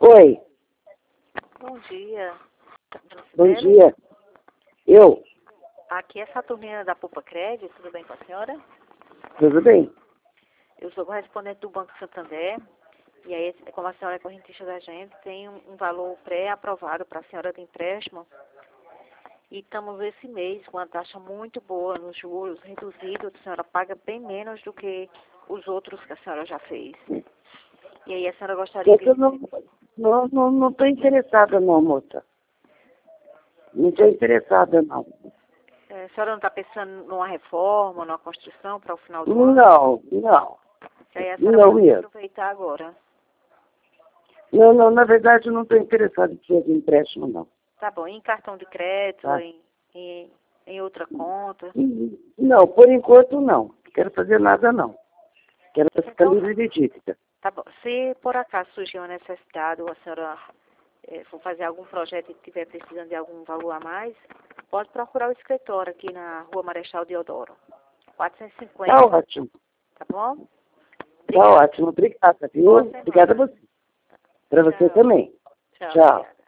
Oi, Bom dia. Dona bom Cibele. dia. Eu? Aqui é Saturnina da Poupa Crédito, tudo bem com a senhora? Tudo bem? Eu sou correspondente do Banco Santander e aí, como a senhora é correntista da gente, tem um valor pré-aprovado para a senhora de empréstimo e estamos esse mês com uma taxa muito boa nos juros, reduzido, a senhora paga bem menos do que os outros que a senhora já fez. E aí a senhora gostaria É que eu de... não estou interessada não, moça. Não estou interessada não. A senhora não está pensando numa reforma, numa construção para o final do ano? Não. Que aí a senhora Não pode mesmo. aproveitar agora. Não, na verdade eu não estou interessada em fazer empréstimo não. Tá bom, em cartão de crédito, Tá? em outra conta. Não, por enquanto não. Não quero fazer nada não. Quero ficar Então, livre de dívida. tá bom. Se por acaso surgir uma necessidade ou a senhora for fazer algum projeto e estiver precisando de algum valor a mais, pode procurar o escritório aqui na Rua Marechal Deodoro, 450, Tá ótimo. tá bom? Tá ótimo. Obrigada, viu? Boa semana. Obrigada a você. Para você Tchau. também. Tchau, Tchau. obrigada.